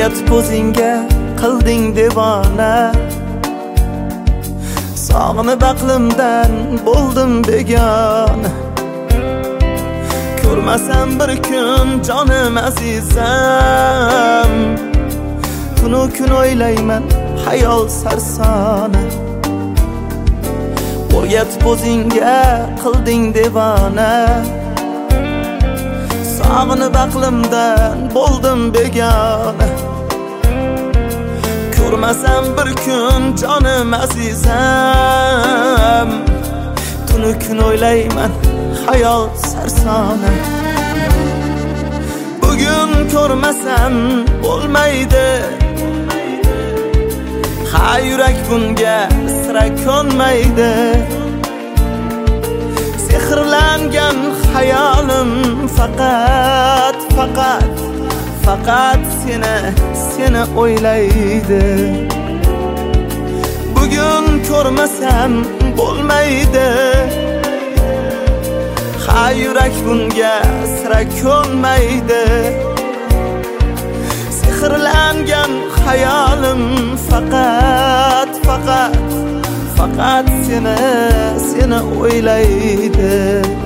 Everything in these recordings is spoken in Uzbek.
O'rgatib o'zingga qilding devona. Sog'inib aqlimdan bo'ldim begona. Ko'rmasam bir kun jonim azizam, tunu kun o'ylayman hayol sarsona. O'rgatib o'zingga qilding devona. Sog'inib aqlimdan bo'ldim begona. Ko'rmasam bir kun jonim azizam, tunu kun o'ylayman hayol sarsona. Bugun ko'rmasam bo'lmaydi, ha yurak bunga sira ko'nmaydi. Sehrlangan hayolim faqat seni o'ylaydi. Bugun ko'rmasam bo'lmaydi, ha yurak bunga sira ko'nmaydi. Sehrlangan hayolim faqat seni o'ylaydi.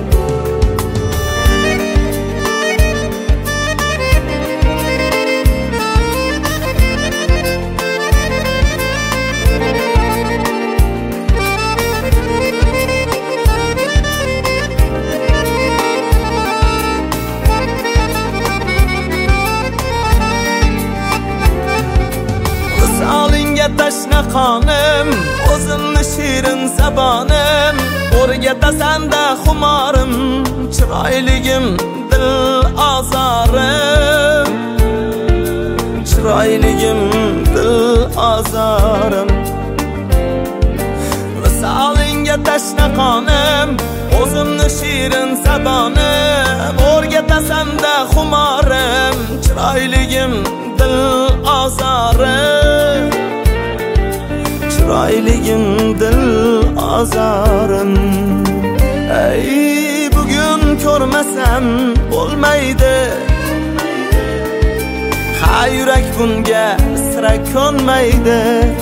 Tashna qonim, o'zimni shirin zabonim, o'rgatasan-da xumorim, chiroyligim dil ozorim, chiroyligim dil ozorim. Visolingga tashna qonim, o'zimni shirin zabonim, o'rgatasan-da xumorim, chiroyligim dil ozorim, chiroyligim dil ozorim. Ey bugun ko'rmasam bo'lmaydi, ha yurak bunga sira ko'nmaydi.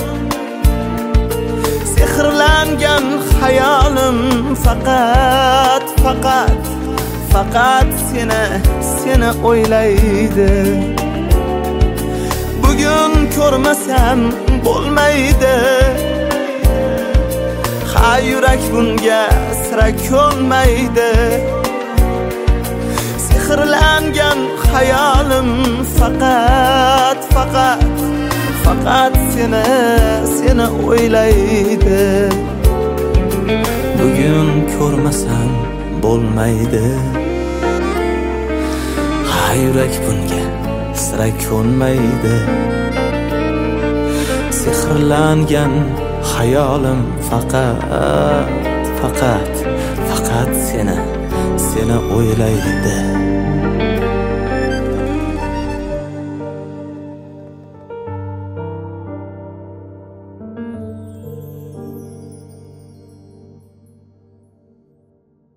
Sehrlangan hayolim faqat seni o'ylaydi. Bugun ko'rmasam bo'lmaydi, ha yurak bunga sira ko'nmaydi. Sehrlangan hayolim faqat seni o'ylaydi. Bugun ko'rmasam bo'lmaydi, ha yurak bunga sira ko'nmaydi. Sehrlangan hayolim faqat seni o'ylaydi.